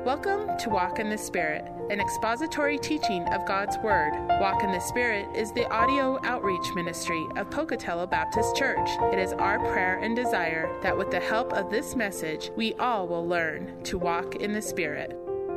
Welcome to Walk in the Spirit, an expository teaching of God's Word. Walk in the Spirit is the audio outreach ministry of Pocatello Baptist Church. It is our prayer and desire that with the help of this message, we all will learn to walk in the Spirit.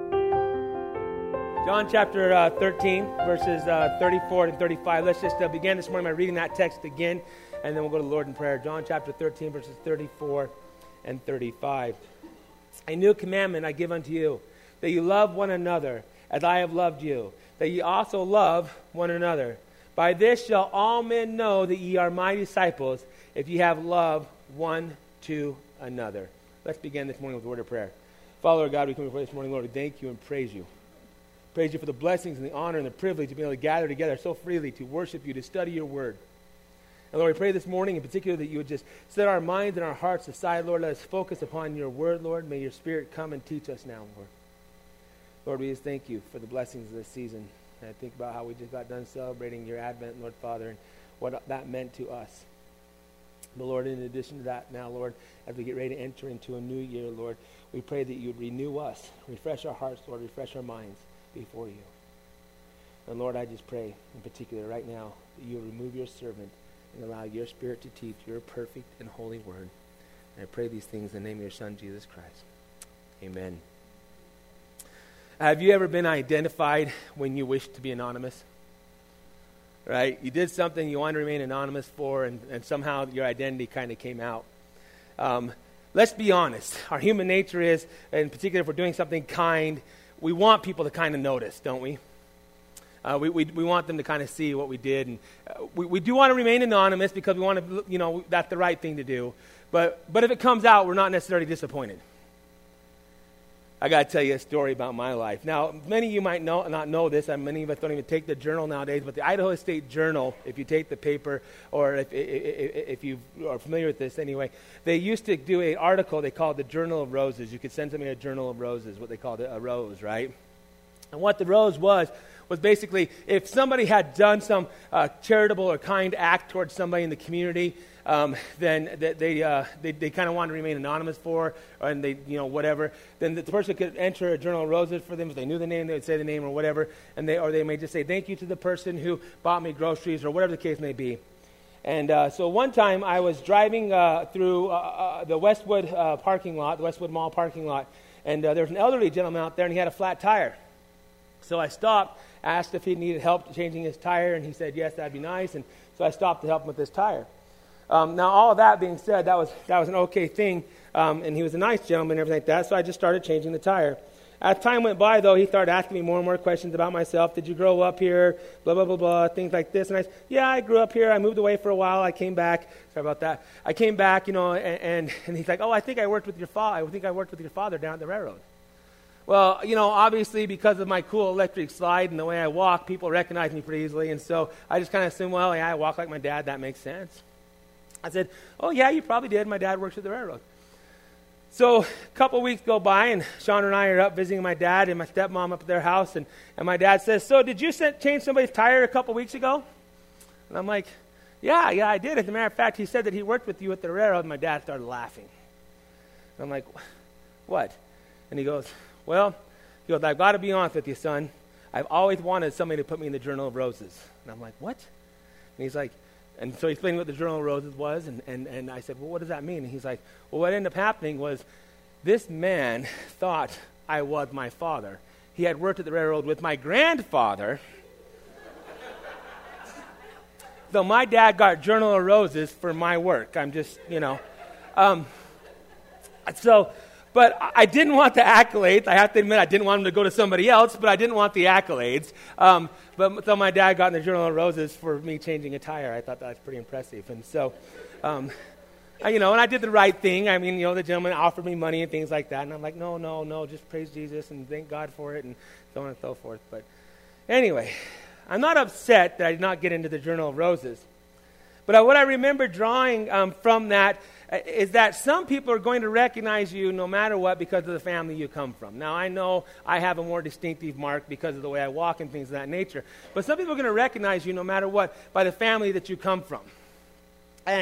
John chapter 13, verses 34 and 35. Let's just begin this morning by reading that text again, and then we'll go to the Lord in prayer. John chapter 13, verses 34 and 35. A new commandment I give unto you, that you love one another as I have loved you, that ye also love one another. By this shall all men know that ye are my disciples, if ye have love one to another. Let's begin this morning with a word of prayer. Father, Lord God, we come before this morning, Lord, we thank you and praise you. Praise you for the blessings and the honor and the privilege to be able to gather together so freely to worship you, to study your word. And Lord, we pray this morning in particular that you would just set our minds and our hearts aside, Lord. Let us focus upon your word, Lord. May your Spirit come and teach us now, Lord. Lord, we just thank you for the blessings of this season. And I think about how we just got done celebrating your Advent, Lord Father, and what that meant to us. But Lord, in addition to that now, Lord, as we get ready to enter into a new year, Lord, we pray that you would renew us, refresh our hearts, Lord, refresh our minds before you. And Lord, I just pray in particular right now that you would remove your servant and allow your Spirit to teach your perfect and holy word. And I pray these things in the name of your Son, Jesus Christ. Amen. Have you ever been identified when you wish to be anonymous? Right? You did something you wanted to remain anonymous for, and somehow your identity kind of came out. Let's be honest. Our human nature is, in particular if we're doing something kind, we want people to kind of notice, don't we? We want them to kind of see what we did. And we do want to remain anonymous because we want to, that's the right thing to do. But if it comes out, we're not necessarily disappointed. I got to tell you a story about my life. Now, many of you might not know this, and many of us don't even take the journal nowadays, but the Idaho State Journal, if you take the paper, or if you are familiar with this anyway, they used to do an article they called the Journal of Roses. You could send something a Journal of Roses, what they called a rose, right? And what the rose was basically if somebody had done some charitable or kind act towards somebody in the community, then they kind of wanted to remain anonymous for, and they, whatever. Then the person could enter a Journal of Roses for them. If they knew the name, they would say the name or whatever, and they may just say thank you to the person who bought me groceries or whatever the case may be. And so one time I was driving through the Westwood parking lot, the Westwood Mall parking lot, and there was an elderly gentleman out there, and he had a flat tire. So I stopped, asked if he needed help changing his tire, and he said, yes, that'd be nice. And so I stopped to help him with his tire. Now, all of that being said, that was an okay thing, and he was a nice gentleman and everything like that, so I just started changing the tire. As time went by, though, he started asking me more and more questions about myself. Did you grow up here? Blah, blah, blah, blah, things like this. And I said, yeah, I grew up here. I moved away for a while. I came back. Sorry about that. I came back, and he's like, oh, I think I worked with your father. I think I worked with your father down at the railroad. Well, obviously because of my cool electric slide and the way I walk, people recognize me pretty easily. And so I just kind of assumed, well, yeah, I walk like my dad. That makes sense. I said, oh, yeah, you probably did. My dad works at the railroad. So a couple weeks go by, and Sean and I are up visiting my dad and my stepmom up at their house. And my dad says, so did you change somebody's tire a couple weeks ago? And I'm like, yeah, I did. As a matter of fact, he said that he worked with you at the railroad. And my dad started laughing. And I'm like, what? And he goes, I've got to be honest with you, son. I've always wanted somebody to put me in the Journal of Roses. And I'm like, what? And he's like, and so he explained what the Journal of Roses was, and I said, well, what does that mean? And he's like, well, what ended up happening was this man thought I was my father. He had worked at the railroad with my grandfather. So my dad got Journal of Roses for my work. I'm just, But I didn't want the accolades. I have to admit, I didn't want them to go to somebody else, but I didn't want the accolades. So my dad got in the Journal of Roses for me changing a tire. I thought that was pretty impressive. And so, and I did the right thing. I mean, the gentleman offered me money and things like that. And I'm like, no, just praise Jesus and thank God for it and so on and so forth. But anyway, I'm not upset that I did not get into the Journal of Roses. But what I remember drawing from that is that some people are going to recognize you no matter what because of the family you come from. Now, I know I have a more distinctive mark because of the way I walk and things of that nature. But some people are going to recognize you no matter what by the family that you come from. And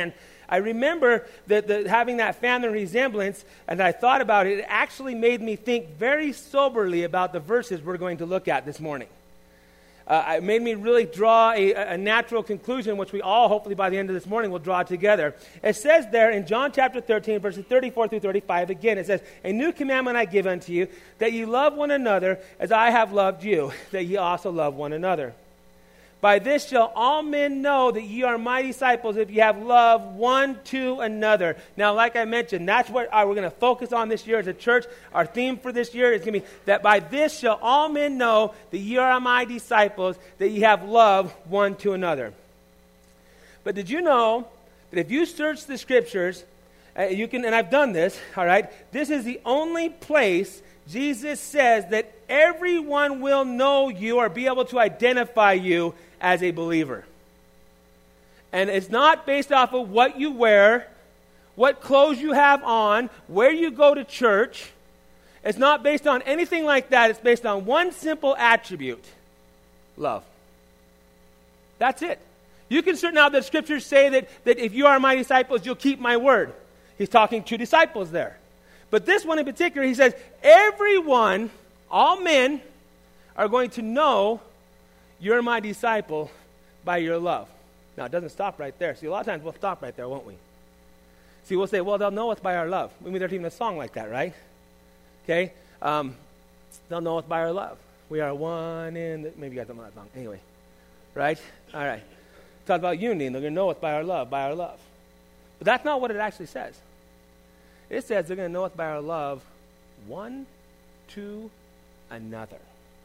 I remember that having that family resemblance, and I thought about it, it actually made me think very soberly about the verses we're going to look at this morning. It made me really draw a natural conclusion, which we all, hopefully by the end of this morning, will draw together. It says there in John chapter 13, verses 34 through 35, again, it says, "A new commandment I give unto you, that ye love one another as I have loved you, that ye also love one another. By this shall all men know that ye are my disciples, if ye have love one to another." Now, like I mentioned, that's what we're going to focus on this year as a church. Our theme for this year is going to be that by this shall all men know that ye are my disciples, that ye have love one to another. But did you know that if you search the scriptures, you can, and I've done this, all right, this is the only place Jesus says that everyone will know you or be able to identify you as a believer. And it's not based off of what you wear, what clothes you have on, where you go to church. It's not based on anything like that. It's based on one simple attribute: love. That's it. You can certain now the scriptures say that if you are my disciples, you'll keep my word. He's talking to disciples there. But this one in particular, he says, everyone, all men, are going to know you're my disciple by your love. Now, it doesn't stop right there. See, a lot of times we'll stop right there, won't we? See, we'll say, well, they'll know us by our love. I mean, there's even a song like that, right? Okay? They'll know us by our love. We are one in the... Maybe you guys don't know that song. Anyway. Right? All right. Talk about unity, and they're going to know us by our love, by our love. But that's not what it actually says. It says they're going to know us by our love one to another.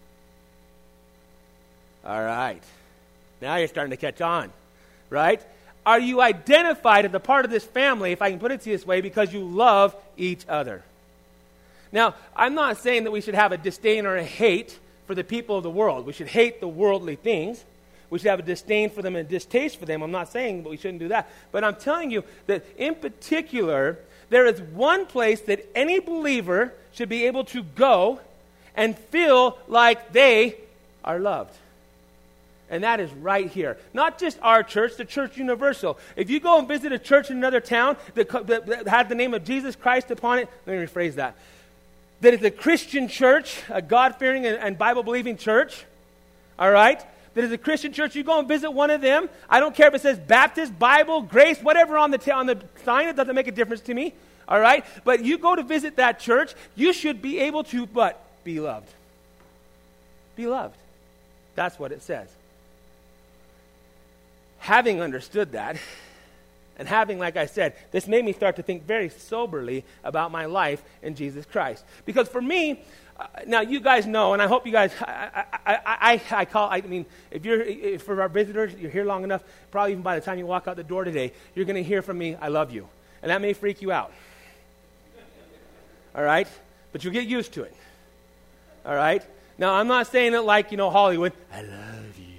All right. Now you're starting to catch on, right? Are you identified as a part of this family, if I can put it this way, because you love each other? Now, I'm not saying that we should have a disdain or a hate for the people of the world. We should hate the worldly things. We should have a disdain for them and a distaste for them. I'm not saying that we shouldn't do that. But I'm telling you that in particular, there is one place that any believer should be able to go and feel like they are loved. And that is right here. Not just our church, the church universal. If you go and visit a church in another town that had the name of Jesus Christ upon it, let me rephrase that. That is a Christian church, a God-fearing and Bible-believing church, all right? That is a Christian church. You go and visit one of them. I don't care if it says Baptist, Bible, Grace, whatever on the sign. It doesn't make a difference to me, all right? But you go to visit that church, you should be able to, be loved. Be loved. That's what it says. Having understood that, and having, like I said, this made me start to think very soberly about my life in Jesus Christ. Because for me, now you guys know, and I hope you guys, if for our visitors, you're here long enough, probably even by the time you walk out the door today, you're going to hear from me, I love you. And that may freak you out. All right? But you'll get used to it. All right? Now, I'm not saying it like, Hollywood, I love you.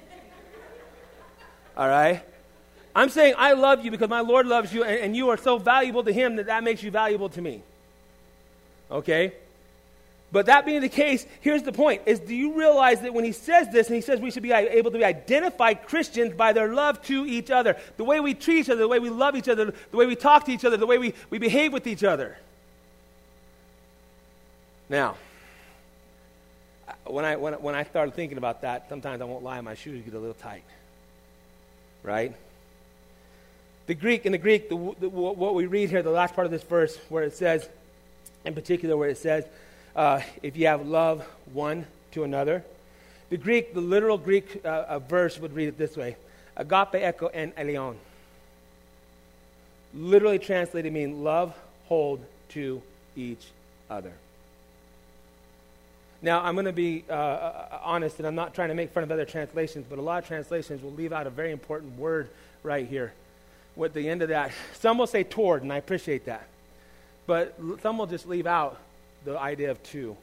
All right? I'm saying I love you because my Lord loves you, and you are so valuable to him that makes you valuable to me. Okay? But that being the case, here's the point, is do you realize that when he says this, and he says we should be able to identify Christians by their love to each other, the way we treat each other, the way we love each other, the way we talk to each other, the way we behave with each other. Now, when I started thinking about that, sometimes I won't lie, my shoes get a little tight. Right? In the Greek, what we read here, the last part of this verse, where it says, in particular, where it says, if you have love one to another, the literal Greek verse would read it this way: agape echo en eleon. Literally translated mean love, hold to each other. Now, I'm going to be honest, and I'm not trying to make fun of other translations, but a lot of translations will leave out a very important word right here. At the end of that, some will say toward, and I appreciate that. But some will just leave out the idea of to.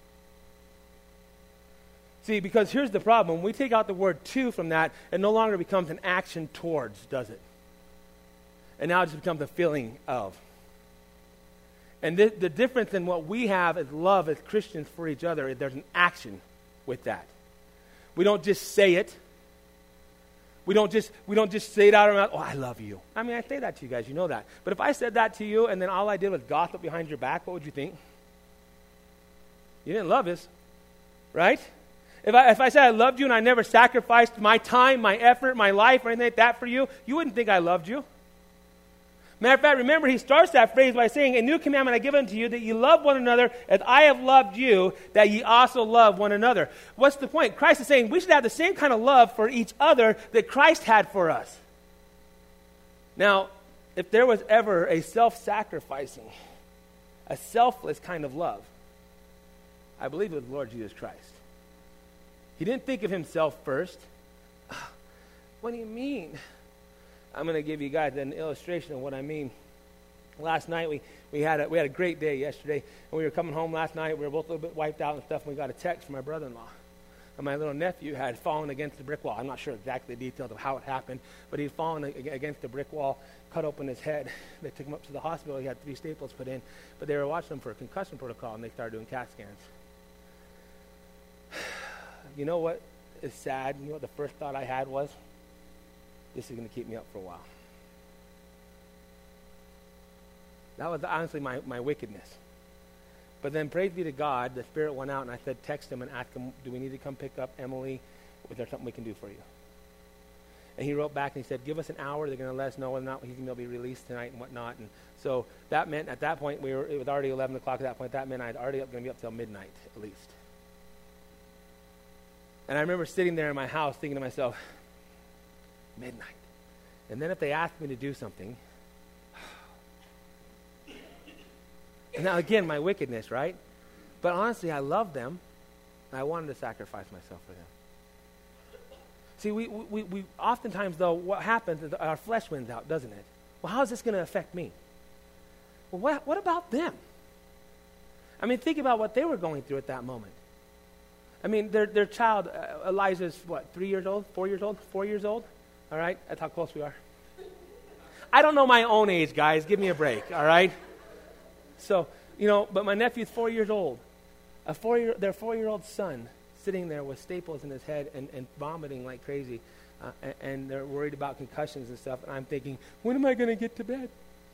See, because here's the problem. When we take out the word to from that, it no longer becomes an action towards, does it? And now it just becomes a feeling of. And the difference in what we have as love as Christians for each other is there's an action with that. We don't just say it. We don't just say it out of our mouth, oh, I love you. I mean, I say that to you guys, you know that. But if I said that to you and then all I did was gossip behind your back, what would you think? You didn't love us, right? If I said I loved you and I never sacrificed my time, my effort, my life, or anything like that for you, you wouldn't think I loved you. Matter of fact, remember, he starts that phrase by saying, a new commandment I give unto you, that ye love one another as I have loved you, that ye also love one another. What's the point? Christ is saying we should have the same kind of love for each other that Christ had for us. Now, if there was ever a self-sacrificing, a selfless kind of love, I believe it was the Lord Jesus Christ. He didn't think of himself first. What do you mean? I'm going to give you guys an illustration of what I mean. Last night we had a great day yesterday, and we were coming home last night. We were both a little bit wiped out and stuff, and we got a text from my brother-in-law. And my little nephew had fallen against the brick wall. I'm not sure exactly the details of how it happened, but he'd fallen against the brick wall, cut open his head. They took him up to the hospital. He had 3 staples put in, but they were watching him for a concussion protocol, and they started doing CAT scans. You know what is sad? You know what the first thought I had was? This is going to keep me up for a while. That was honestly my wickedness. But then, praise be to God, the Spirit went out, and I said, text him and ask him, do we need to come pick up Emily? Is there something we can do for you? And he wrote back and he said, give us an hour. They're going to let us know whether or not he's going to be released tonight and whatnot. And so that meant at that point, it was already 11 o'clock at that point. That meant I was already going to be up till midnight at least. And I remember sitting there in my house thinking to myself, midnight. And then if they asked me to do something, and now again, my wickedness, right? But honestly, I loved them, and I wanted to sacrifice myself for them. See, we oftentimes, though, what happens is our flesh wins out, doesn't it? Well, how is this going to affect me? Well, what about them? I mean, think about what they were going through at that moment. I mean, their child, Elijah's, 3 years old, 4 years old, 4 years old? All right? That's how close we are. I don't know my own age, guys. Give me a break, all right? So, but my nephew's 4 years old. Their 4-year-old son sitting there with staples in his head and vomiting like crazy. And they're worried about concussions and stuff. And I'm thinking, when am I going to get to bed?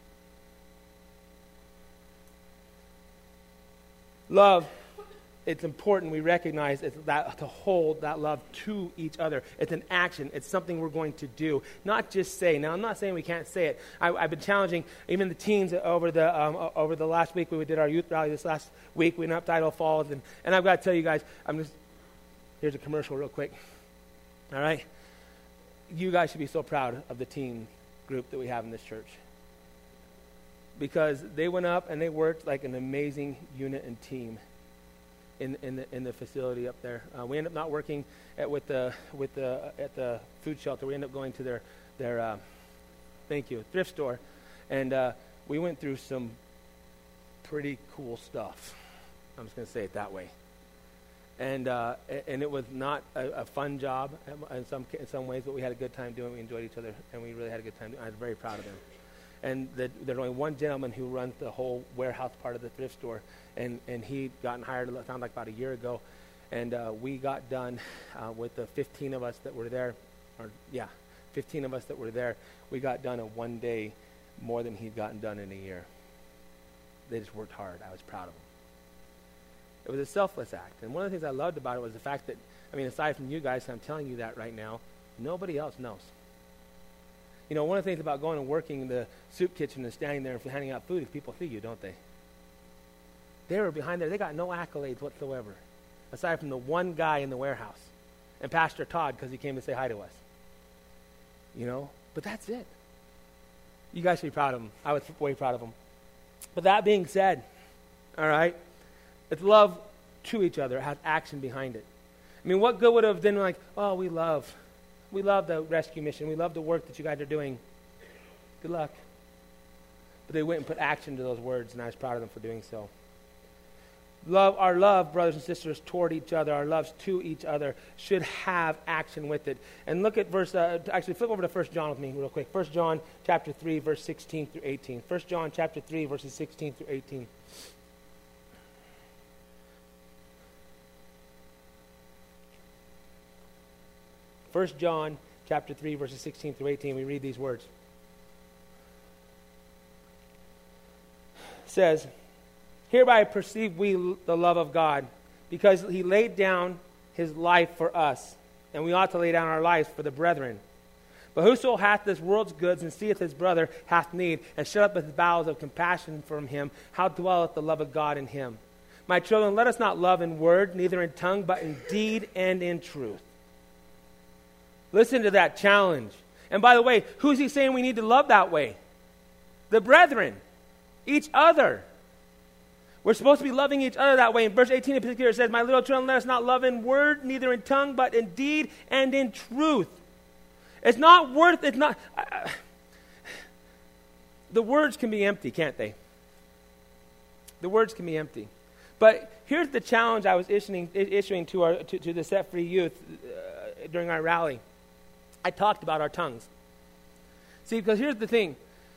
Love. It's important we recognize it's that to hold that love to each other. It's an action. It's something we're going to do, not just say. Now, I'm not saying we can't say it. I've been challenging even the teens over the last week. We did our youth rally this last week. We went up to Idaho Falls, and I've got to tell you guys, here's a commercial real quick. All right? You guys should be so proud of the teen group that we have in this church. Because they went up and they worked like an amazing unit and team in the facility up there. We ended up not working at the food shelter. We ended up going to their thrift store, and we went through some pretty cool stuff. I'm just going to say it that way. And it was not a fun job in some ways, but we had a good time doing it. We enjoyed each other, and we really had a good time doing it. I was very proud of them. And there's only one gentleman who runs the whole warehouse part of the thrift store, and he'd gotten hired, it sounded like about a year ago, and we got done with the 15 of us that were there, 15 of us that were there, we got done in one day more than he'd gotten done in a year. They just worked hard. I was proud of them. It was a selfless act, and one of the things I loved about it was the fact that, aside from you guys, I'm telling you that right now, nobody else knows. One of the things about going and working in the soup kitchen and standing there and handing out food is people see you, don't they? They were behind there. They got no accolades whatsoever, aside from the one guy in the warehouse and Pastor Todd because he came to say hi to us. But that's it. You guys should be proud of him. I was way proud of him. But that being said, all right, it's love to each other. It has action behind it. What good would have been like, oh, we love the rescue mission. We love the work that you guys are doing. Good luck. But they went and put action to those words, and I was proud of them for doing so. Our love, brothers and sisters, toward each other, our loves to each other should have action with it. And look at flip over to 1 John with me real quick. 1 John chapter 3, verse 16 through 18. 1 John chapter 3, verses 16 through 18. First John chapter 3, verses 16 through 18, we read these words. It says, "Hereby perceive we the love of God, because he laid down his life for us, and we ought to lay down our lives for the brethren. But whoso hath this world's goods, and seeth his brother hath need, and shut up his bowels of compassion from him, how dwelleth the love of God in him? My children, let us not love in word, neither in tongue, but in deed and in truth." Listen to that challenge. And by the way, who's he saying we need to love that way? The brethren. Each other. We're supposed to be loving each other that way. In verse 18 in particular, it says, "My little children, let us not love in word, neither in tongue, but in deed and in truth." It's not the words can be empty, can't they? The words can be empty. But here's the challenge I was issuing to the Set Free youth during our rally. I talked about our tongues. See, because here's the thing.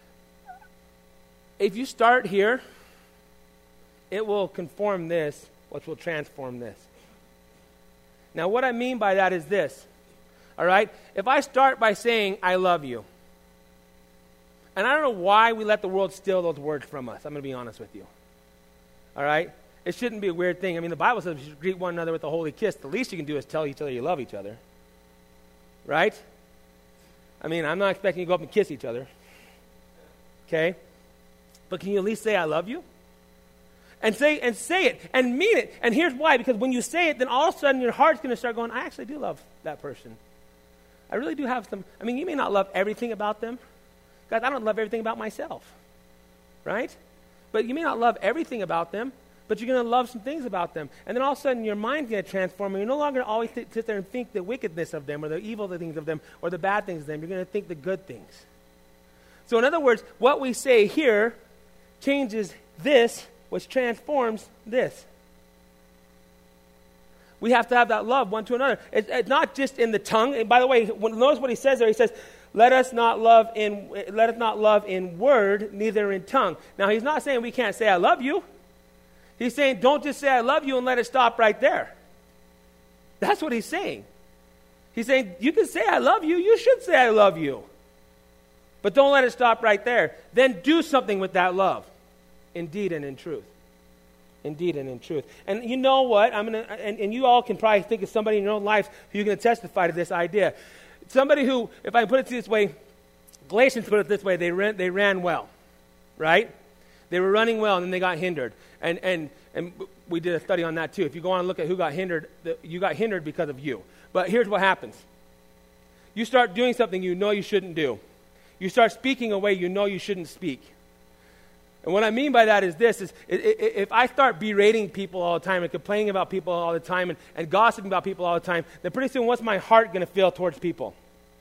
If you start here, it will conform this, which will transform this. Now, what I mean by that is this. All right? If I start by saying, "I love you," and I don't know why we let the world steal those words from us. I'm going to be honest with you. All right? It shouldn't be a weird thing. I mean, the Bible says you should greet one another with a holy kiss. The least you can do is tell each other you love each other. Right? I mean, I'm not expecting you to go up and kiss each other. Okay? But can you at least say, "I love you"? And say it and mean it. And here's why. Because when you say it, then all of a sudden your heart's going to start going, "I actually do love that person. I really do have some." I mean, you may not love everything about them. Guys, I don't love everything about myself. Right? But you may not love everything about them, but you're going to love some things about them. And then all of a sudden your mind's going to transform, and you're no longer always sit there and think the wickedness of them or the evil things of them or the bad things of them. You're going to think the good things. So in other words, what we say here changes this, which transforms this. We have to have that love one to another. It's not just in the tongue. And by the way, notice what he says there. He says, let us not love in word, neither in tongue. Now, he's not saying we can't say "I love you." He's saying don't just say "I love you" and let it stop right there. That's what he's saying. He's saying you can say "I love you." You should say "I love you." But don't let it stop right there. Then do something with that love. In deed and in truth. In deed and in truth. And you know what? And you all can probably think of somebody in your own life who you're going to testify to this idea. Somebody who, if I put it this way, Galatians put it this way, they ran well, right? They were running well, and then they got hindered. And we did a study on that too. If you go on and look at who got hindered, you got hindered because of you. But here's what happens. You start doing something you know you shouldn't do. You start speaking a way you know you shouldn't speak. And what I mean by that is this, if I start berating people all the time and complaining about people all the time and gossiping about people all the time, then pretty soon what's my heart going to feel towards people?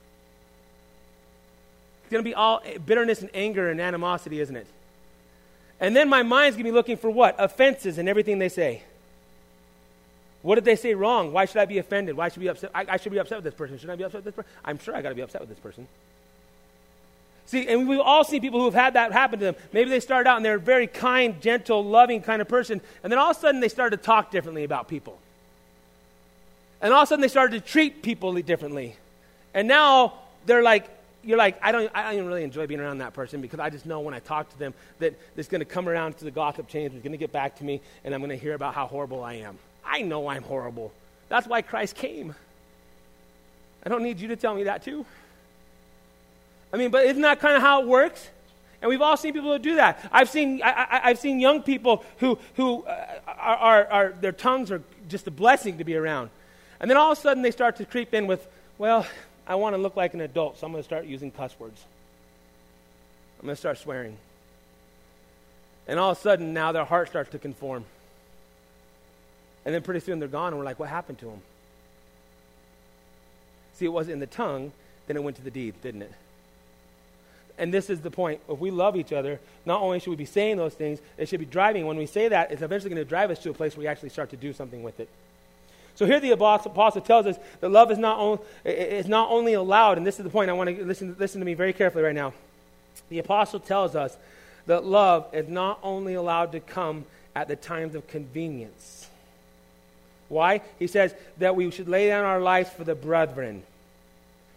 It's going to be all bitterness and anger and animosity, isn't it? And then my mind's going to be looking for what? Offenses in everything they say. What did they say wrong? Why should I be offended? Why should I be upset? I should be upset with this person. Should I be upset with this person? I'm sure I got to be upset with this person. See, and we've all seen people who have had that happen to them. Maybe they started out and they're a very kind, gentle, loving kind of person, and then all of a sudden they started to talk differently about people. And all of a sudden they started to treat people differently. And now you're like, I don't even really enjoy being around that person because I just know when I talk to them that it's going to come around to the gossip chain, it's going to get back to me, and I'm going to hear about how horrible I am. I know I'm horrible. That's why Christ came. I don't need you to tell me that too. I mean, but isn't that kind of how it works? And we've all seen people who do that. I've seen young people who are their tongues are just a blessing to be around. And then all of a sudden they start to creep in with, well, I want to look like an adult, so I'm going to start using cuss words. I'm going to start swearing. And all of a sudden now their heart starts to conform. And then pretty soon they're gone and we're like, what happened to them? See, it wasn't in the tongue, then it went to the deed, didn't it? And this is the point. If we love each other, not only should we be saying those things, it should be driving. When we say that, it's eventually going to drive us to a place where we actually start to do something with it. So here the apostle tells us that love is not only allowed, and this is the point I want to listen to me very carefully right now. The apostle tells us that love is not only allowed to come at the times of convenience. Why? He says that we should lay down our lives for the brethren.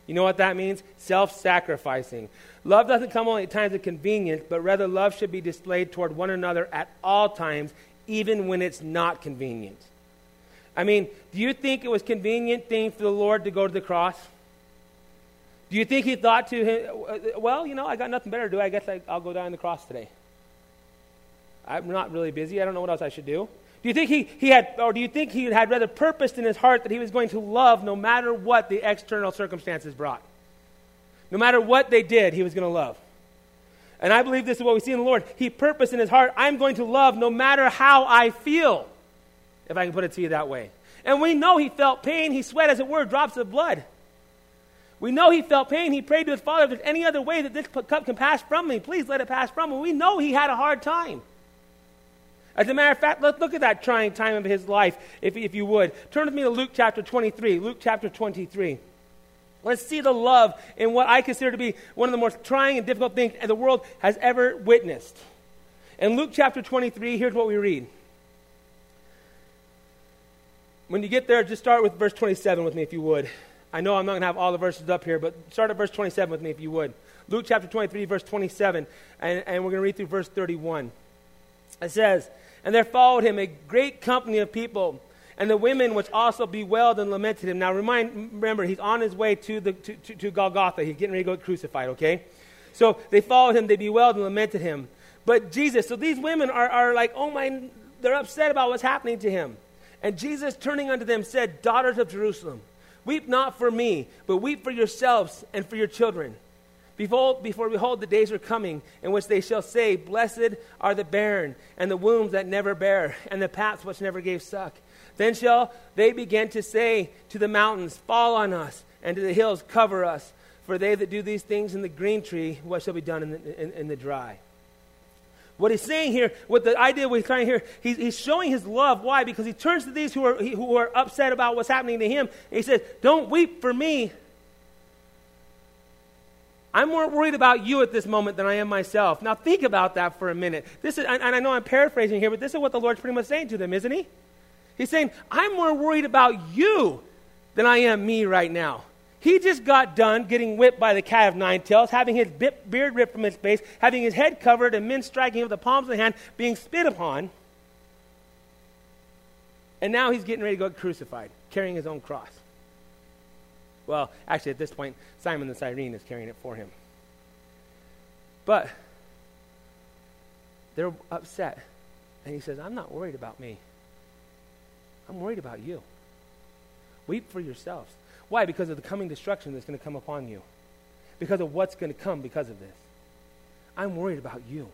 You know what that means? Self-sacrificing. Love doesn't come only at times of convenience, but rather love should be displayed toward one another at all times, even when it's not convenient. I mean, do you think it was a convenient thing for the Lord to go to the cross? Do you think he thought to him, well, I got nothing better to do. I guess I'll go die on the cross today. I'm not really busy. I don't know what else I should do. Do you think he had rather purposed in his heart that he was going to love no matter what the external circumstances brought? No matter what they did, he was going to love. And I believe this is what we see in the Lord. He purposed in his heart, I'm going to love no matter how I feel, if I can put it to you that way. And we know he felt pain. He sweat, as it were, drops of blood. We know he felt pain. He prayed to his Father, if there's any other way that this cup can pass from me, please let it pass from me. We know he had a hard time. As a matter of fact, let's look at that trying time of his life, if you would. Turn with me to Luke chapter 23. Luke chapter 23. Let's see the love in what I consider to be one of the most trying and difficult things the world has ever witnessed. In Luke chapter 23, here's what we read. When you get there, just start with verse 27 with me, if you would. I know I'm not going to have all the verses up here, but start at verse 27 with me, if you would. Luke chapter 23, verse 27, and we're going to read through verse 31. It says, and there followed him a great company of people, and the women which also bewailed and lamented him. Now remember, he's on his way to Golgotha. He's getting ready to go crucified, okay? So they followed him, they bewailed and lamented him. But Jesus, so these women are like, oh my, they're upset about what's happening to him. And Jesus, turning unto them, said, daughters of Jerusalem, weep not for me, but weep for yourselves and for your children. Behold, the days are coming in which they shall say, blessed are the barren, and the wombs that never bare, and the paps which never gave suck. Then shall they begin to say to the mountains, fall on us, and to the hills, cover us. For they that do these things in the green tree, what shall be done in the dry? What he's saying here, what the idea we're trying here, he's showing his love. Why? Because he turns to these who are upset about what's happening to him, and he says, don't weep for me. I'm more worried about you at this moment than I am myself. Now think about that for a minute. And I know I'm paraphrasing here, but this is what the Lord's pretty much saying to them, isn't he? He's saying, I'm more worried about you than I am me right now. He just got done getting whipped by the cat of nine tails, having his beard ripped from his face, having his head covered, and men striking him with the palms of the hand, being spit upon. And now he's getting ready to go crucified, carrying his own cross. Well, actually, at this point, Simon the Cyrene is carrying it for him. But they're upset. And he says, I'm not worried about me. I'm worried about you. Weep for yourselves. Why? Because of the coming destruction that's going to come upon you. Because of what's going to come because of this. I'm worried about you.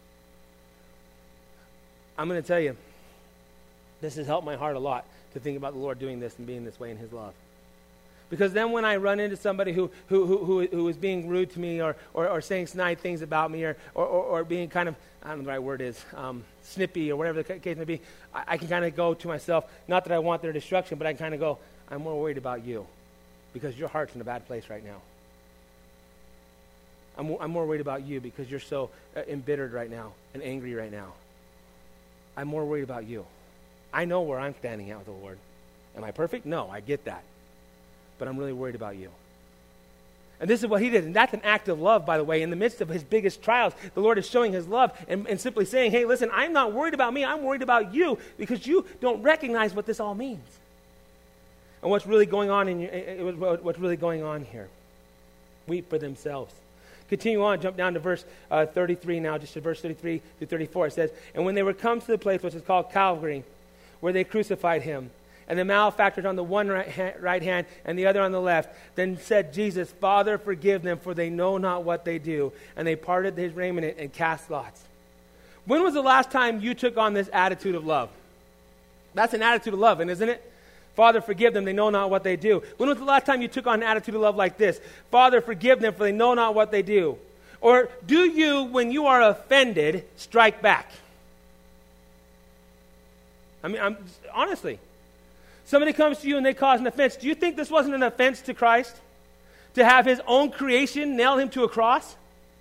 I'm going to tell you, this has helped my heart a lot to think about the Lord doing this and being this way in his love. Because then when I run into somebody who is being rude to me or saying snide things about me or being kind of, I don't know what the right word is, snippy or whatever the case may be, I can kind of go to myself, not that I want their destruction, but I can kind of go, I'm more worried about you because your heart's in a bad place right now. I'm more worried about you because you're so embittered right now and angry right now. I'm more worried about you. I know where I'm standing at with the Lord. Am I perfect? No, I get that. But I'm really worried about you. And this is what he did. And that's an act of love, by the way. In the midst of his biggest trials, the Lord is showing his love and simply saying, hey, listen, I'm not worried about me. I'm worried about you because you don't recognize what this all means. And what's really going on what's really going on here. Weep for themselves. Continue on, jump down to verse 33 now, just to verse 33 to 34. It says, and when they were come to the place which is called Calvary, where they crucified him, and the malefactors on the one right hand and the other on the left, then said Jesus, Father, forgive them, for they know not what they do. And they parted his raiment and cast lots. When was the last time you took on this attitude of love? That's an attitude of love, isn't it? Father, forgive them, they know not what they do. When was the last time you took on an attitude of love like this? Father, forgive them, for they know not what they do. Or do you, when you are offended, strike back? I mean, honestly. Somebody comes to you and they cause an offense. Do you think this wasn't an offense to Christ? To have his own creation nail him to a cross?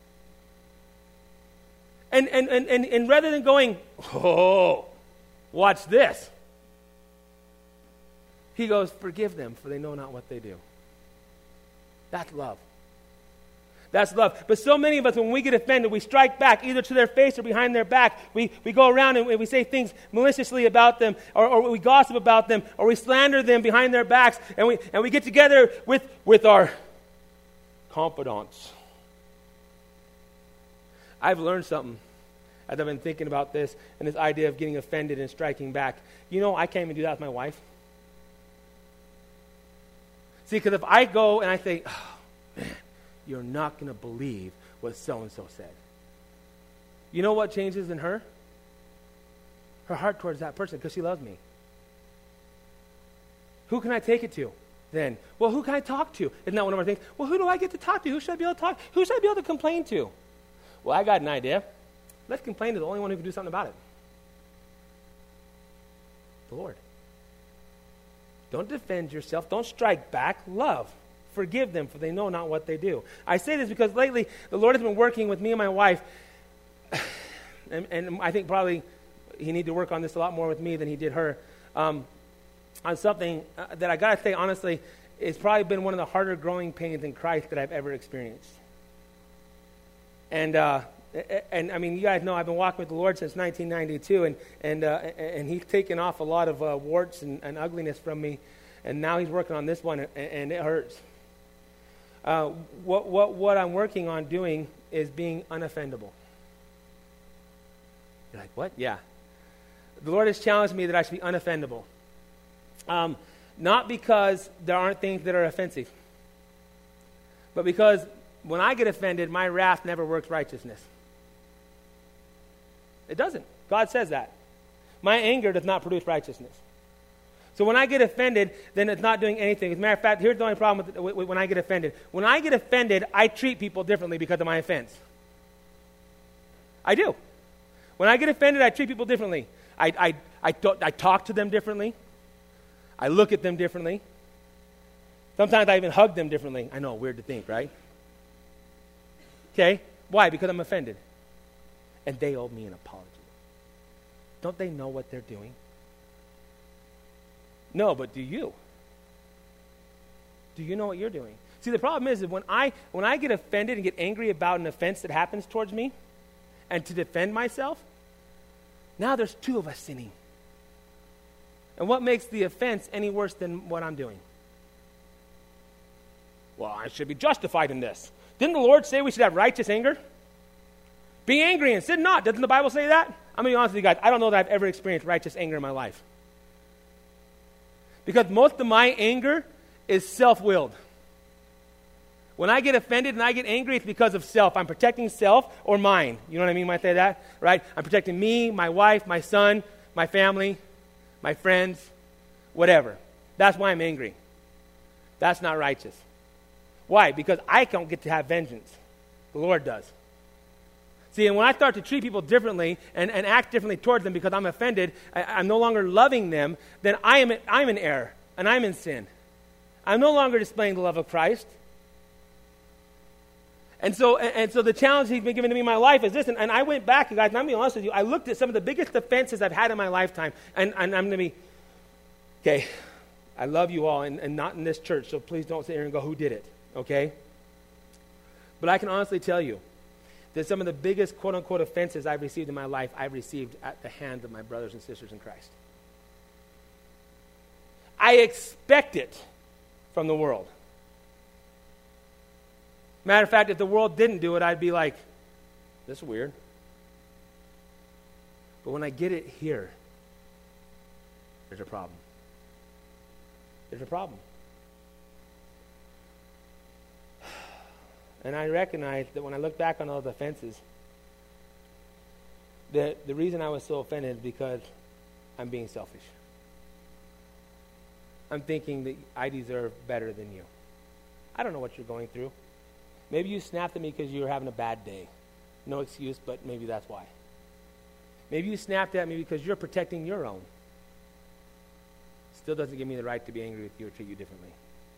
And rather than going, oh, watch this. He goes, forgive them, for they know not what they do. That's love. That's love. But so many of us, when we get offended, we strike back, either to their face or behind their back. We go around and we say things maliciously about them, or we gossip about them, or we slander them behind their backs, and we get together with our confidants. I've learned something as I've been thinking about this and this idea of getting offended and striking back. You know, I can't even do that with my wife. See, because if I go and I say, oh, man, you're not going to believe what so-and-so said. You know what changes in her? Her heart towards that person, because she loves me. Who can I take it to then? Well, who can I talk to? Isn't that one of our things? Well, who do I get to talk to? Who should I be able to talk to? Who should I be able to complain to? Well, I got an idea. Let's complain to the only one who can do something about it. The Lord. Don't defend yourself. Don't strike back. Love. Forgive them, for they know not what they do. I say this because lately the Lord has been working with me and my wife, and I think probably he needed to work on this a lot more with me than he did her, on something that I got to say honestly, it's probably been one of the harder growing pains in Christ that I've ever experienced. And I mean, you guys know I've been walking with the Lord since 1992, and He's taken off a lot of warts and ugliness from me, and now He's working on this one, and it hurts. What I'm working on doing is being unoffendable. You're like, what? Yeah. The Lord has challenged me that I should be unoffendable. Not because there aren't things that are offensive, but because when I get offended, my wrath never works righteousness. It doesn't. God says that. My anger does not produce righteousness. So when I get offended, then it's not doing anything. As a matter of fact, here's the only problem with when I get offended. When I get offended, I treat people differently because of my offense. I do. When I get offended, I treat people differently. I talk to them differently. I look at them differently. Sometimes I even hug them differently. I know, weird to think, right? Okay? Why? Because I'm offended. And they owe me an apology. Don't they know what they're doing? No, but do you? Do you know what you're doing? See, the problem is that when I get offended and get angry about an offense that happens towards me, and to defend myself, now there's two of us sinning. And what makes the offense any worse than what I'm doing? Well, I should be justified in this. Didn't the Lord say we should have righteous anger? Be angry and sin not. Doesn't the Bible say that? I'm going to be honest with you guys. I don't know that I've ever experienced righteous anger in my life. Because most of my anger is self-willed. When I get offended and I get angry, it's because of self. I'm protecting self or mine. You know what I mean when I say that? Right? I'm protecting me, my wife, my son, my family, my friends, whatever. That's why I'm angry. That's not righteous. Why? Because I don't get to have vengeance. The Lord does. See, and when I start to treat people differently and act differently towards them because I'm offended, I'm no longer loving them, then I'm in error and I'm in sin. I'm no longer displaying the love of Christ. And so the challenge He's been giving to me in my life is this, and I went back, you guys, and I'm going to be honest with you, I looked at some of the biggest offenses I've had in my lifetime, and I'm going to be, okay, I love you all, and not in this church, so please don't sit here and go, who did it, okay? But I can honestly tell you that some of the biggest quote-unquote offenses I've received in my life, I've received at the hands of my brothers and sisters in Christ. I expect it from the world. Matter of fact, if the world didn't do it, I'd be like, this is weird. But when I get it here, there's a problem. There's a problem. And I recognize that when I look back on all the offenses, that the reason I was so offended is because I'm being selfish. I'm thinking that I deserve better than you. I don't know what you're going through. Maybe you snapped at me because you were having a bad day. No excuse, but maybe that's why. Maybe you snapped at me because you're protecting your own. Still doesn't give me the right to be angry with you or treat you differently.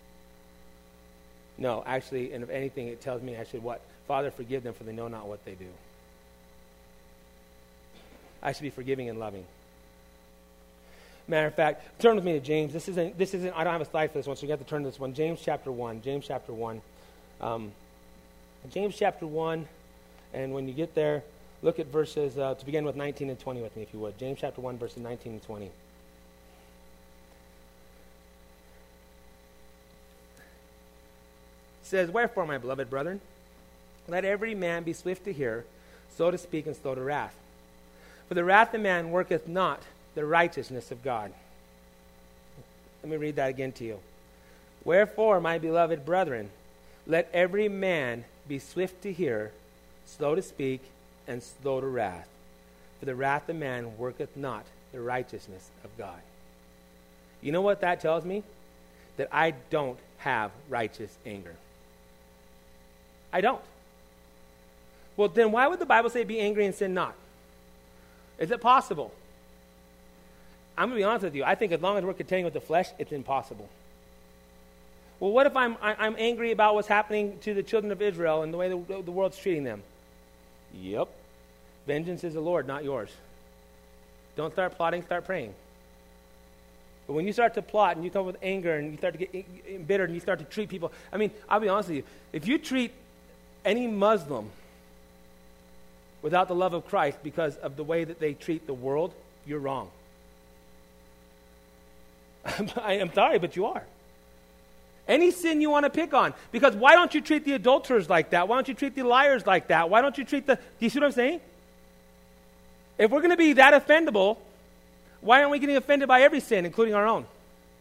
No, actually, and if anything, it tells me I should what? Father, forgive them, for they know not what they do. I should be forgiving and loving. Matter of fact, turn with me to James. This isn't. I don't have a slide for this one, so you have to turn to this one. James chapter 1. James chapter 1. James chapter 1, and when you get there, look at verses, to begin with 19 and 20 with me, if you would. James chapter 1, verses 19 and 20. It says, "Wherefore, my beloved brethren, let every man be swift to hear, slow to speak, and slow to wrath. For the wrath of man worketh not the righteousness of God." Let me read that again to you. "Wherefore, my beloved brethren, let every man be swift to hear, slow to speak, and slow to wrath. For the wrath of man worketh not the righteousness of God." You know what that tells me? That I don't have righteous anger. I don't. Well, then why would the Bible say be angry and sin not? Is it possible? I'm going to be honest with you. I think as long as we're contending with the flesh, it's impossible. Well, what if I'm angry about what's happening to the children of Israel and the way the world's treating them? Yep. Vengeance is the Lord, not yours. Don't start plotting, start praying. But when you start to plot and you come with anger and you start to get embittered and you start to treat people, I mean, I'll be honest with you. If you treat any Muslim without the love of Christ because of the way that they treat the world, you're wrong. I'm sorry, but you are. Any sin you want to pick on. Because why don't you treat the adulterers like that? Why don't you treat the liars like that? Why don't you treat do you see what I'm saying? If we're going to be that offendable, why aren't we getting offended by every sin, including our own?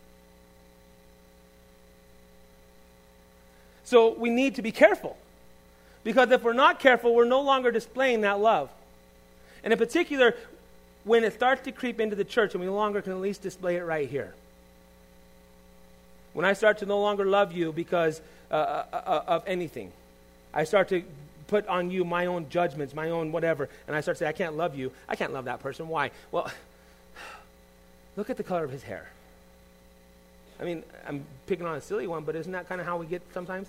So we need to be careful. Because if we're not careful, we're no longer displaying that love. And in particular, when it starts to creep into the church and we no longer can at least display it right here. When I start to no longer love you because of anything. I start to put on you my own judgments, my own whatever, and I start to say, I can't love you. I can't love that person. Why? Well, look at the color of his hair. I mean, I'm picking on a silly one, but isn't that kind of how we get sometimes?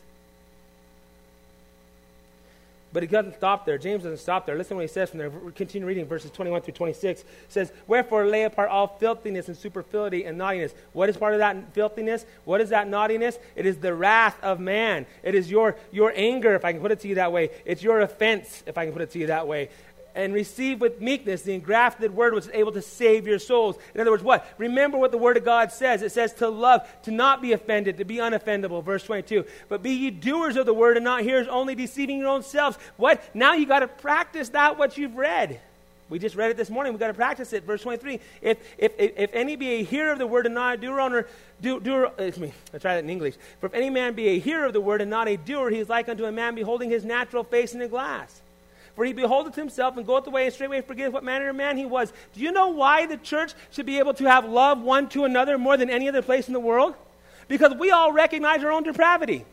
But it doesn't stop there. James doesn't stop there. Listen to what he says from there. Continue reading verses 21 through 26. It says, "Wherefore lay apart all filthiness and superfluity and naughtiness." What is part of that filthiness? What is that naughtiness? It is the wrath of man. It is your anger, if I can put it to you that way. It's your offense, if I can put it to you that way. "And receive with meekness the engrafted word which is able to save your souls." In other words, what? Remember what the word of God says. It says to love, to not be offended, to be unoffendable. Verse 22. "But be ye doers of the word and not hearers, only deceiving your own selves." What? Now you got to practice that what you've read. We just read it this morning. We got to practice it. Verse 23. If any be a hearer of the word and not a doer, I'll try that in English. "For if any man be a hearer of the word and not a doer, he is like unto a man beholding his natural face in a glass. For he beholdeth himself and goeth away and straightway forgetteth what manner of man he was." Do you know why the church should be able to have love one to another more than any other place in the world? Because we all recognize our own depravity.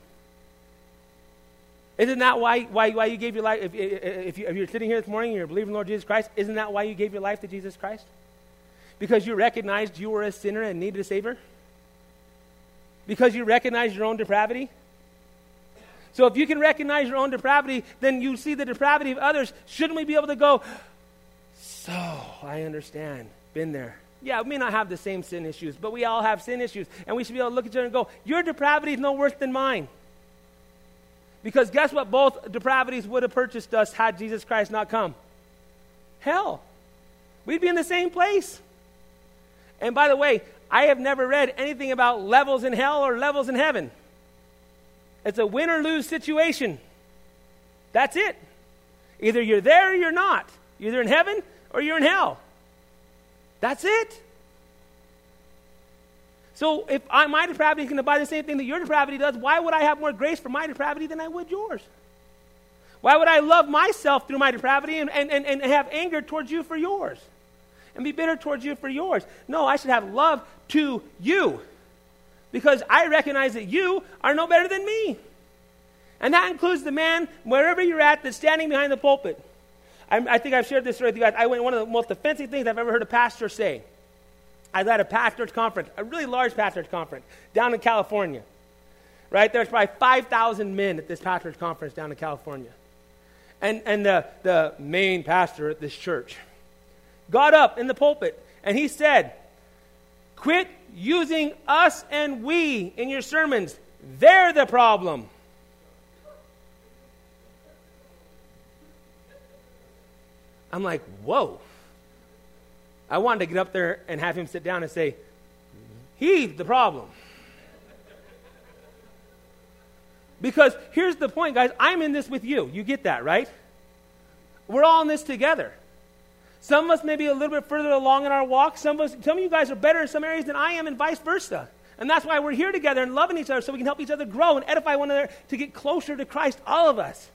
Isn't that why you gave your life? If you're sitting here this morning and you're a believer in the Lord Jesus Christ, isn't that why you gave your life to Jesus Christ? Because you recognized you were a sinner and needed a Savior? Because you recognized your own depravity? So if you can recognize your own depravity, then you see the depravity of others. Shouldn't we be able to go, so I understand, been there. Yeah, we may not have the same sin issues, but we all have sin issues. And we should be able to look at each other and go, your depravity is no worse than mine. Because guess what both depravities would have purchased us had Jesus Christ not come? Hell. We'd be in the same place. And by the way, I have never read anything about levels in hell or levels in heaven. It's a win or lose situation. That's it. Either you're there or you're not. You're either in heaven or you're in hell. That's it. So if my depravity is going to buy the same thing that your depravity does, why would I have more grace for my depravity than I would yours? Why would I love myself through my depravity and have anger towards you for yours? And be bitter towards you for yours? No, I should have love to you. Because I recognize that you are no better than me. And that includes the man, wherever you're at, that's standing behind the pulpit. I think I've shared this with you guys. I went one of the most offensive things I've ever heard a pastor say. I was at a pastor's conference, a really large pastor's conference, down in California. Right? There's probably 5,000 men at this pastor's conference down in California. And the main pastor at this church got up in the pulpit and he said, "Quit using us and we in your sermons. They're the problem." I'm like, whoa. I wanted to get up there and have him sit down and say, he's the problem. Because here's the point, guys. I'm in this with you. You get that, right? We're all in this together. Some of us may be a little bit further along in our walk. Some of you guys are better in some areas than I am, and vice versa. And that's why we're here together and loving each other, so we can help each other grow and edify one another to get closer to Christ, all of us.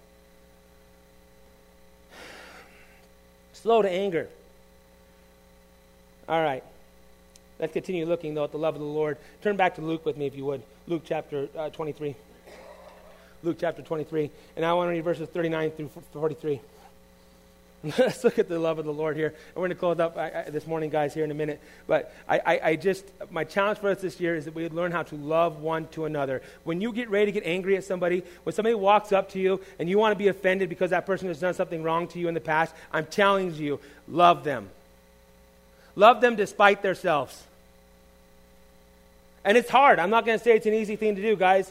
Slow to anger. All right. Let's continue looking, though, at the love of the Lord. Turn back to Luke with me, if you would. Luke chapter 23. Luke chapter 23. And I want to read verses 39 through 43. Let's look at the love of the Lord here. And we're going to close up this morning, guys, here in a minute. But my challenge for us this year is that we would learn how to love one to another. When you get ready to get angry at somebody, when somebody walks up to you and you want to be offended because that person has done something wrong to you in the past, I'm challenging you, love them. Love them despite themselves. And it's hard. I'm not going to say it's an easy thing to do, guys.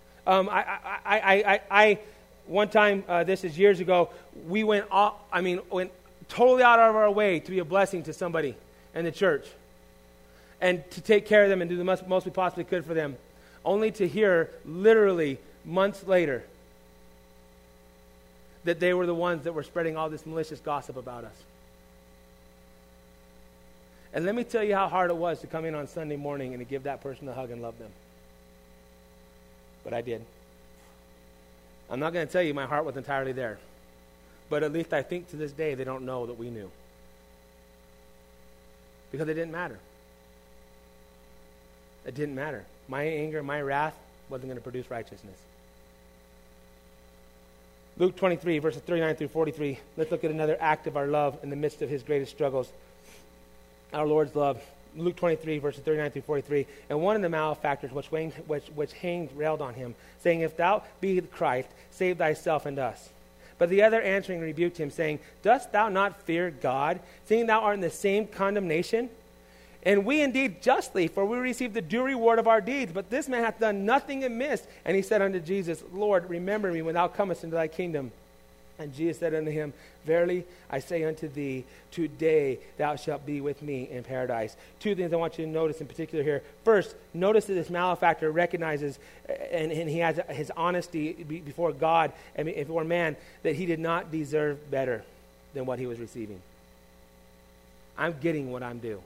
One time, this is years ago, we went totally out of our way to be a blessing to somebody in the church and to take care of them and do the most we possibly could for them, only to hear literally months later that they were the ones that were spreading all this malicious gossip about us. And let me tell you how hard it was to come in on Sunday morning and to give that person a hug and love them. But I did. I'm not going to tell you my heart was entirely there. But at least I think to this day they don't know that we knew. Because it didn't matter. It didn't matter. My anger, my wrath wasn't going to produce righteousness. Luke 23, verses 39 through 43. Let's look at another act of our love in the midst of his greatest struggles. Our Lord's love. Luke 23, verses 39 through 43. And one of the malefactors which hanged railed on him, saying, If thou be the Christ, save thyself and us. But the other answering rebuked him, saying, Dost thou not fear God, seeing thou art in the same condemnation? And we indeed justly, for we receive the due reward of our deeds. But this man hath done nothing amiss. And he said unto Jesus, Lord, remember me when thou comest into thy kingdom. And Jesus said unto him, Verily I say unto thee, today thou shalt be with me in paradise. Two things I want you to notice in particular here. First, notice that this malefactor recognizes, and he has his honesty before God and before man, that he did not deserve better than what he was receiving. I'm getting what I'm due.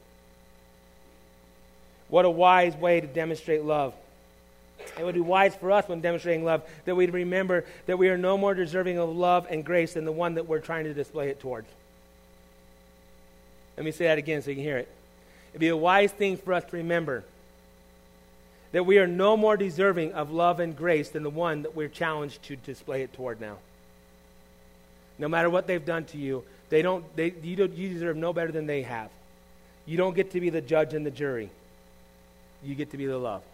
What a wise way to demonstrate love. It would be wise for us when demonstrating love that we'd remember that we are no more deserving of love and grace than the one that we're trying to display it towards. Let me say that again so you can hear it. It'd be a wise thing for us to remember that we are no more deserving of love and grace than the one that we're challenged to display it toward now. No matter what they've done to you, you deserve no better than they have. You don't get to be the judge and the jury. You get to be the love.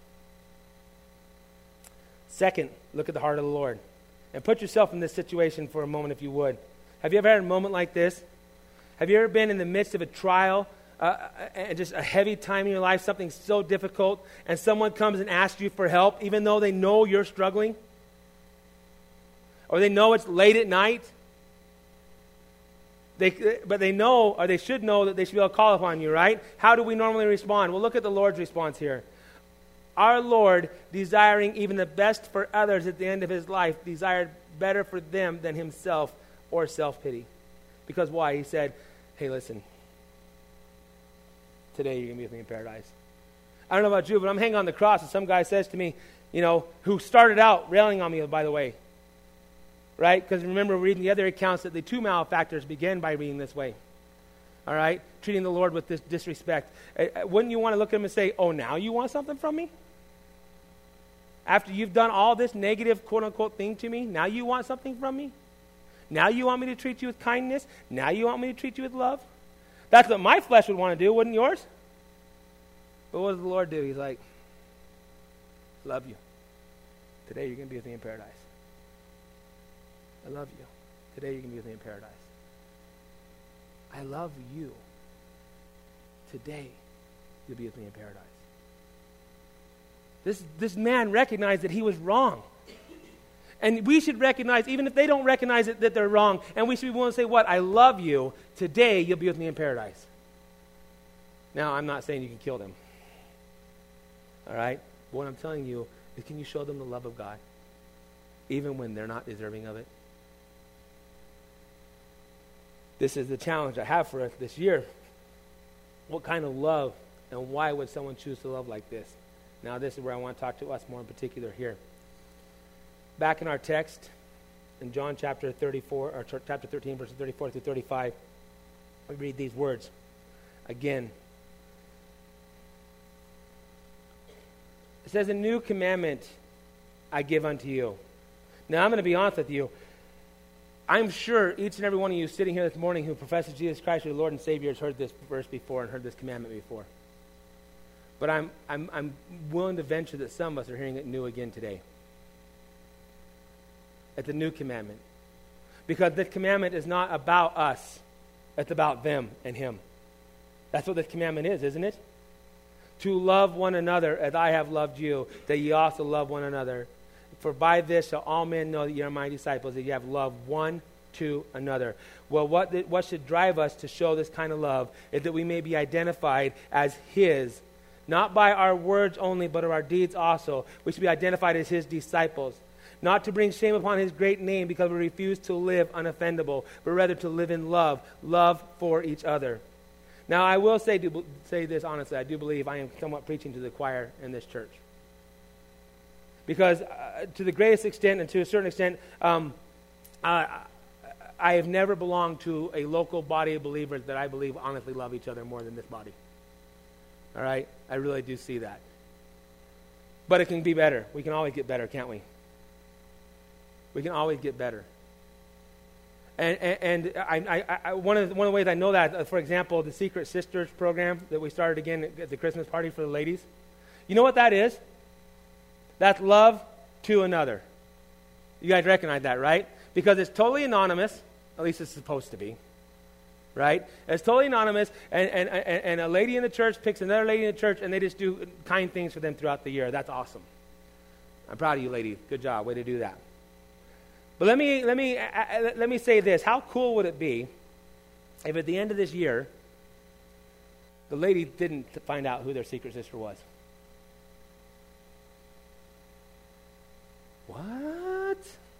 Second, look at the heart of the Lord. And put yourself in this situation for a moment, if you would. Have you ever had a moment like this? Have you ever been in the midst of a trial and just a heavy time in your life, something so difficult, and someone comes and asks you for help, even though they know you're struggling? Or they know it's late at night? But they know, or they should know, that they should be able to call upon you, right? How do we normally respond? Well, look at the Lord's response here. Our Lord, desiring even the best for others at the end of his life, desired better for them than himself or self-pity. Because why? He said, hey, listen, today you're going to be with me in paradise. I don't know about you, but I'm hanging on the cross, and some guy says to me, who started out railing on me, by the way, right? Because remember, we're reading the other accounts that the two malefactors began by reading this way. All right? Treating the Lord with this disrespect. Wouldn't you want to look at him and say, oh, now you want something from me? After you've done all this negative, quote-unquote, thing to me, now you want something from me? Now you want me to treat you with kindness? Now you want me to treat you with love? That's what my flesh would want to do, wouldn't yours? But what does the Lord do? He's like, love you. Today you're going to be with me in paradise. I love you. Today you're going to be with me in paradise. I love you. Today you'll be with me in paradise. This man recognized that he was wrong. And we should recognize, even if they don't recognize it, that they're wrong. And we should be willing to say, what? I love you. Today, you'll be with me in paradise. Now, I'm not saying you can kill them. All right? But what I'm telling you is, can you show them the love of God, even when they're not deserving of it? This is the challenge I have for us this year. What kind of love and why would someone choose to love like this? Now, this is where I want to talk to us more in particular here. Back in our text, in John chapter 34, or chapter 13, verses 34 through 35, we read these words again. It says, "A new commandment I give unto you." Now, I'm going to be honest with you. I'm sure each and every one of you sitting here this morning who professes Jesus Christ as your Lord and Savior has heard this verse before and heard this commandment before. But I'm willing to venture that some of us are hearing it new again today. It's a new commandment. Because this commandment is not about us. It's about them and Him. That's what this commandment is, isn't it? To love one another as I have loved you, that ye also love one another. For by this shall all men know that ye are my disciples, that ye have loved one to another. Well, what should drive us to show this kind of love is that we may be identified as His, not by our words only, but of our deeds also. We should be identified as His disciples. Not to bring shame upon His great name because we refuse to live unoffendable, but rather to live in love for each other. Now, I will say this honestly. I do believe I am somewhat preaching to the choir in this church. Because to the greatest extent and to a certain extent, I have never belonged to a local body of believers that I believe honestly love each other more than this body. All right? I really do see that. But it can be better. We can always get better, can't we? We can always get better. And one of the ways I know that, for example, the Secret Sisters program that we started again at the Christmas party for the ladies. You know what that is? That's love to another. You guys recognize that, right? Because it's totally anonymous. At least it's supposed to be. Right? It's totally anonymous. And a lady in the church picks another lady in the church, and they just do kind things for them throughout the year. That's awesome. I'm proud of you, ladies. Good job. Way to do that. But let me say this. How cool would it be if at the end of this year, the lady didn't find out who their secret sister was? What?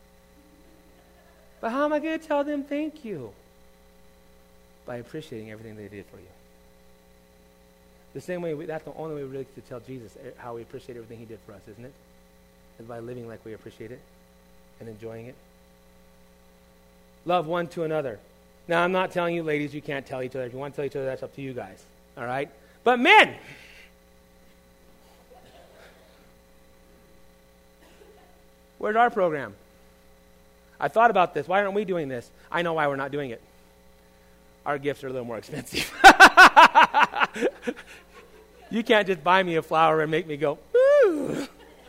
But how am I going to tell them thank you? By appreciating everything they did for you. The same way, that's the only way we really get to tell Jesus how we appreciate everything He did for us, isn't it? Is by living like we appreciate it and enjoying it. Love one to another. Now, I'm not telling you, ladies, you can't tell each other. If you want to tell each other, that's up to you guys. All right? But men! Where's our program? I thought about this. Why aren't we doing this? I know why we're not doing it. Our gifts are a little more expensive. You can't just buy me a flower and make me go, ooh.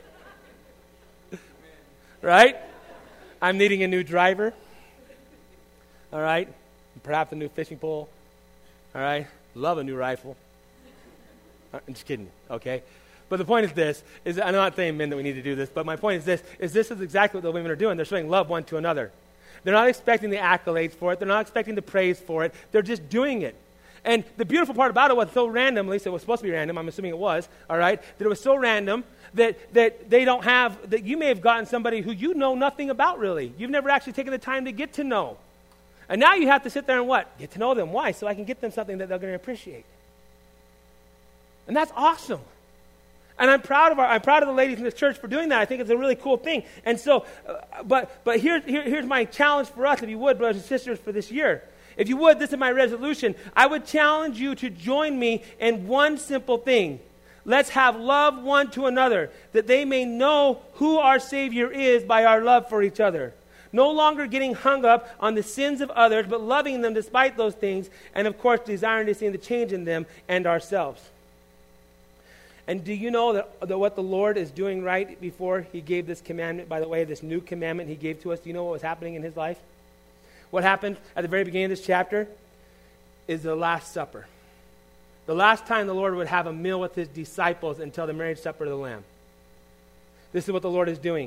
Right? I'm needing a new driver. All right? Perhaps a new fishing pole. All right? Love a new rifle. I'm just kidding, okay? But the point is this, I'm not saying men that we need to do this, but my point is this is exactly what the women are doing. They're showing love one to another. They're not expecting the accolades for it. They're not expecting the praise for it. They're just doing it. And the beautiful part about it was so random, at least it was supposed to be random, I'm assuming it was, all right, that it was so random that they don't have, that you may have gotten somebody who you know nothing about really. You've never actually taken the time to get to know. And now you have to sit there and what? Get to know them. Why? So I can get them something that they're going to appreciate. And that's awesome. And I'm proud of the ladies in this church for doing that. I think it's a really cool thing. And so, but here's my challenge for us, if you would, brothers and sisters, for this year. If you would, this is my resolution. I would challenge you to join me in one simple thing. Let's have love one to another, that they may know who our Savior is by our love for each other. No longer getting hung up on the sins of others, but loving them despite those things, and of course desiring to see the change in them and ourselves. And do you know that what the Lord is doing right before He gave this commandment, by the way, this new commandment He gave to us? Do you know what was happening in His life? What happened at the very beginning of this chapter is the Last Supper. The last time the Lord would have a meal with His disciples until the marriage supper of the Lamb. This is what the Lord is doing.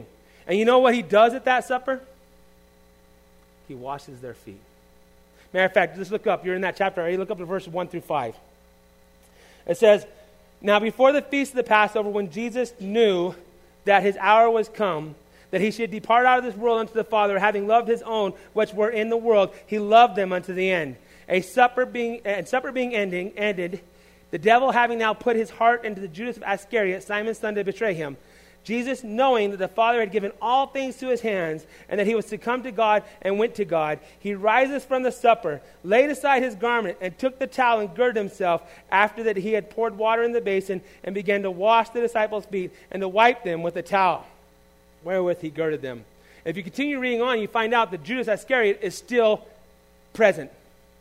And you know what he does at that supper? He washes their feet. Matter of fact, just look up. You're in that chapter already. Look up to verses 1 through 5. It says, now before the feast of the Passover, when Jesus knew that his hour was come, that he should depart out of this world unto the Father, having loved his own which were in the world, he loved them unto the end. Supper being ended, the devil having now put his heart into the Judas of Iscariot, Simon's son, to betray him, Jesus, knowing that the Father had given all things to his hands, and that he was to come to God and went to God, he rises from the supper, laid aside his garment, and took the towel and girded himself, after that he had poured water in the basin, and began to wash the disciples' feet, and to wipe them with the towel, wherewith he girded them. If you continue reading on, you find out that Judas Iscariot is still present.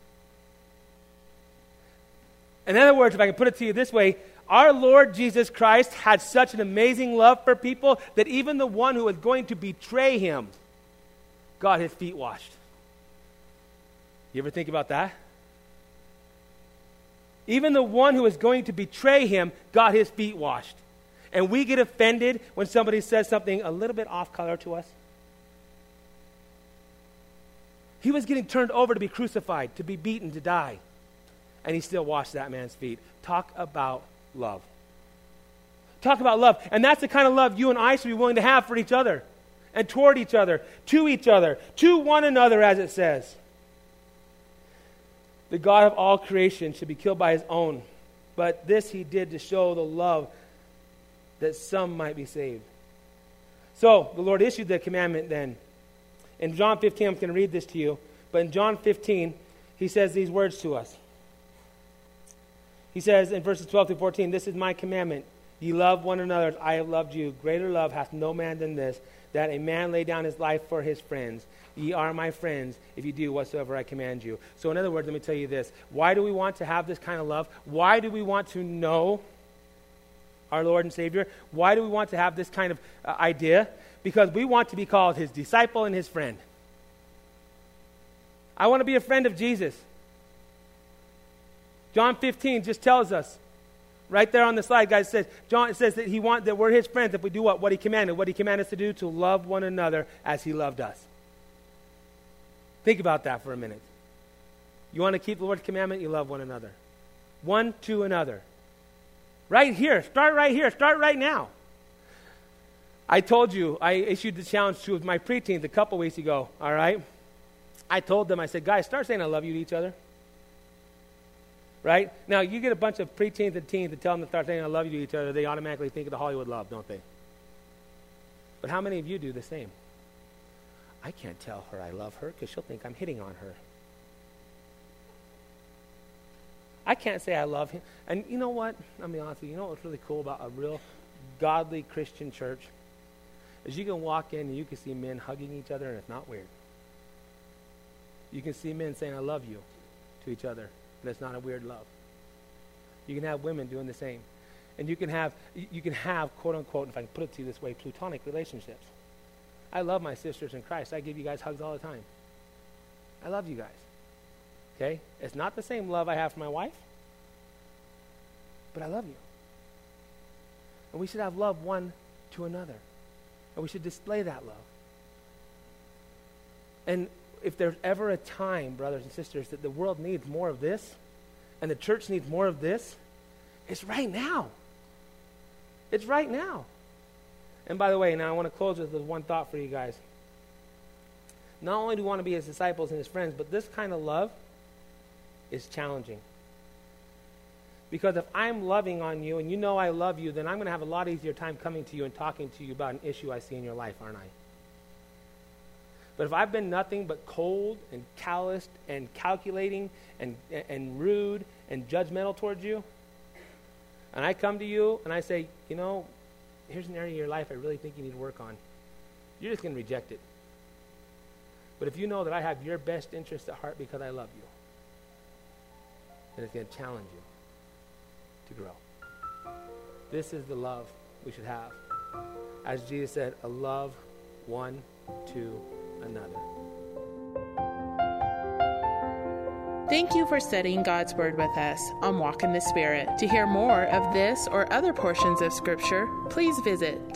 In other words, if I can put it to you this way, our Lord Jesus Christ had such an amazing love for people that even the one who was going to betray him got his feet washed. You ever think about that? Even the one who was going to betray him got his feet washed. And we get offended when somebody says something a little bit off color to us. He was getting turned over to be crucified, to be beaten, to die. And he still washed that man's feet. Talk about love. Talk about love. And that's the kind of love you and I should be willing to have for each other and toward each other, to one another, as it says. The God of all creation should be killed by his own, but this he did to show the love that some might be saved. So the Lord issued the commandment then. In John 15, I'm going to read this to you, but in John 15, he says these words to us. He says in verses 12 through 14, this is my commandment. Ye love one another as I have loved you. Greater love hath no man than this, that a man lay down his life for his friends. Ye are my friends if you do whatsoever I command you. So in other words, let me tell you this. Why do we want to have this kind of love? Why do we want to know our Lord and Savior? Why do we want to have this kind of idea? Because we want to be called his disciple and his friend. I want to be a friend of Jesus. John 15 just tells us, right there on the slide, guys, it says that that we're his friends if we do what he commanded. What he commanded us to do, to love one another as he loved us. Think about that for a minute. You want to keep the Lord's commandment, you love one another. One to another. Right here. Start right here. Start right now. I told you, I issued the challenge to my preteens a couple weeks ago, all right? I told them, I said, guys, start saying I love you to each other. Right? Now, you get a bunch of preteens and teens that tell them to start saying I love you to each other, they automatically think of the Hollywood love, don't they? But how many of you do the same? I can't tell her I love her because she'll think I'm hitting on her. I can't say I love him. And you know what? I'll be honest with you. You know what's really cool about a real godly Christian church? Is you can walk in and you can see men hugging each other and it's not weird. You can see men saying I love you to each other. That's not a weird love. You can have women doing the same. And you can have, quote unquote, if I can put it to you this way, platonic relationships. I love my sisters in Christ. I give you guys hugs all the time. I love you guys. Okay? It's not the same love I have for my wife, but I love you. And we should have love one to another. And we should display that love. And if there's ever a time, brothers and sisters, that the world needs more of this, and the church needs more of this, it's right now. It's right now. And by the way, now I want to close with one thought for you guys. Not only do we want to be his disciples and his friends, but this kind of love is challenging. Because if I'm loving on you and you know I love you, then I'm going to have a lot easier time coming to you and talking to you about an issue I see in your life, aren't I? But if I've been nothing but cold and calloused and calculating and rude and judgmental towards you, and I come to you and I say, you know, here's an area of your life I really think you need to work on, you're just going to reject it. But if you know that I have your best interest at heart because I love you, then it's going to challenge you to grow. This is the love we should have. As Jesus said, a love one to another. Thank you for studying God's Word with us on Walk in the Spirit. To hear more of this or other portions of Scripture, please visit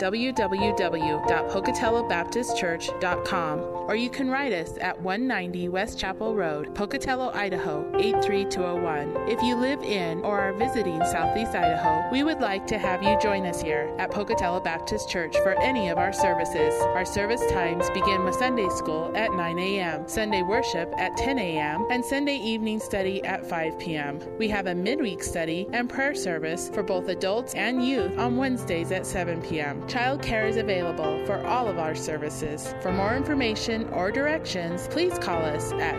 www.pocatellobaptistchurch.com, or you can write us at 190 West Chapel Road, Pocatello, Idaho, 83201. If you live in or are visiting Southeast Idaho, we would like to have you join us here at Pocatello Baptist Church for any of our services. Our service times begin with Sunday school at 9 a.m., Sunday worship at 10 a.m., and Sunday evening study at 5 p.m. We have a midweek study and prayer service for both adults and youth on Wednesdays at 7 p.m. Child care is available for all of our services. For more information or directions, please call us at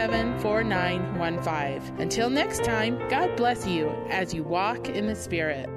208-237-4915. Until next time, God bless you as you walk in the Spirit.